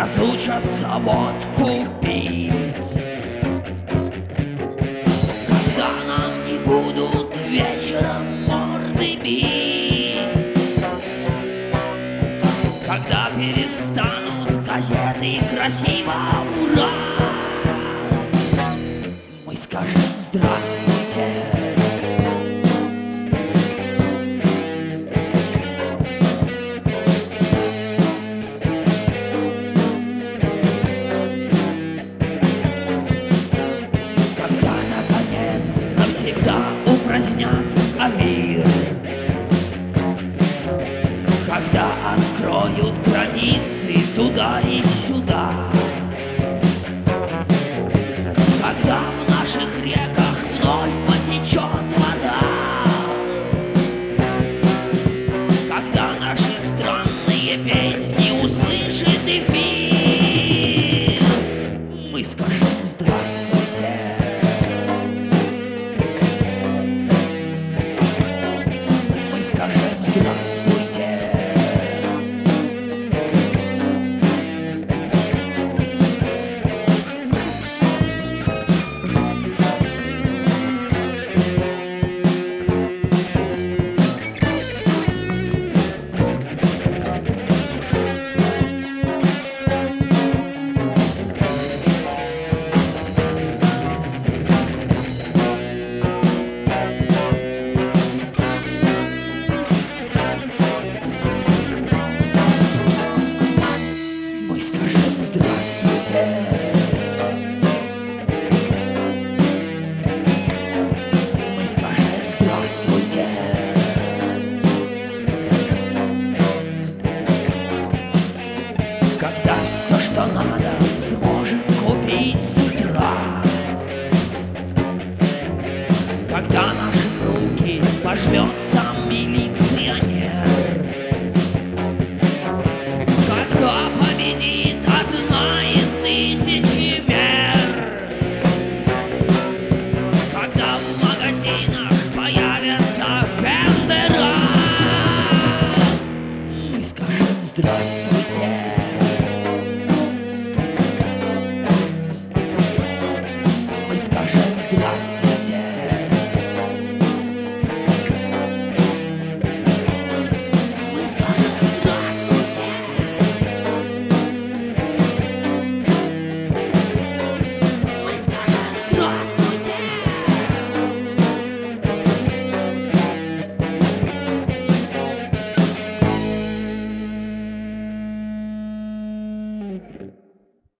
разучатся водку пить, когда нам не будут вечером морды бить, когда перестанут газеты красиво урать, мы скажем здравствуйте. Навсегда упразднят мир, когда откроют границы туда и сюда, когда в наших реках вновь потечет вода, когда наши странные песни услышит эфир, мы скажем здравствуйте. Здравствуйте. Мы скажем здравствуйте. Когда все, что надо, сможем купить с утра, когда наши руки пожмет сам милиционер, когда победит одна из тысячи мер, когда в магазинах появятся фендера, мы скажем здравствуйте.